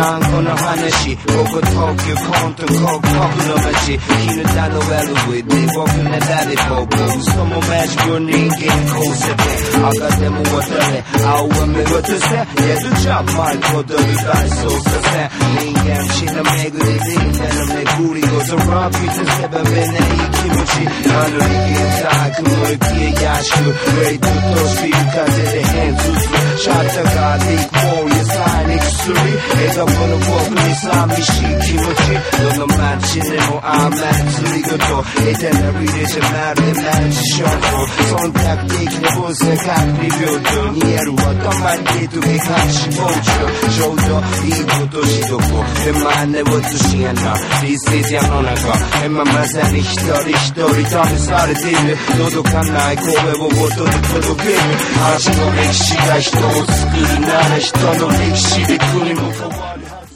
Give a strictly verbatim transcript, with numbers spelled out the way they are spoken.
あんこの話ここ東京コント広告の街絹田の エルブイディー 僕ねだり僕嘘もマジック人間こうせて赤でも渡れ青は目渡せやるじゃマイクを取り返そうさせ人間血の巡り人間の巡りごとラピッツせばめない気持ちあの人間さ雲行きやしくレイトとスピーカーで変ずつシャッターがディークモールやさに薬笑顔の僕に寂しい気持ちどの街でもあ祭りごとエテナリでじゃまるでマジション忖度的な分析学理平等にやるはたまにときはしぼうちょうどいいことしどこで真似をつしやな理性世の中今まさに一人一人試されている届かない声を音で届ける味の歴史が人を作るなら人の歴史で国も変わる